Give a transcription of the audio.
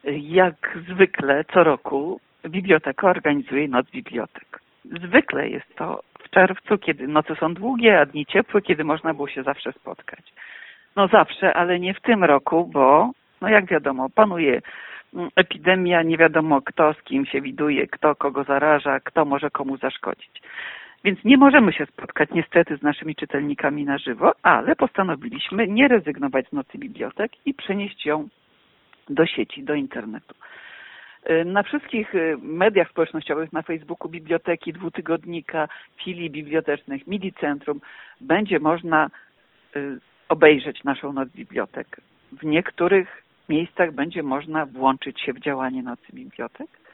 Jak zwykle co roku biblioteka organizuje Noc Bibliotek. Zwykle jest to w czerwcu, kiedy noce są długie, a dni ciepłe, kiedy można było się zawsze spotkać. No zawsze, ale nie w tym roku, bo jak wiadomo, panuje epidemia, nie wiadomo kto z kim się widuje, kto kogo zaraża, kto może komu zaszkodzić. Więc nie możemy się spotkać niestety z naszymi czytelnikami na żywo, ale postanowiliśmy nie rezygnować z Nocy Bibliotek i przenieść ją do sieci, do internetu. Na wszystkich mediach społecznościowych, na Facebooku Biblioteki, Dwutygodnika, Filii Bibliotecznych, Midi Centrum będzie można obejrzeć naszą Noc Bibliotek. W niektórych miejscach będzie można włączyć się w działanie Nocy Bibliotek.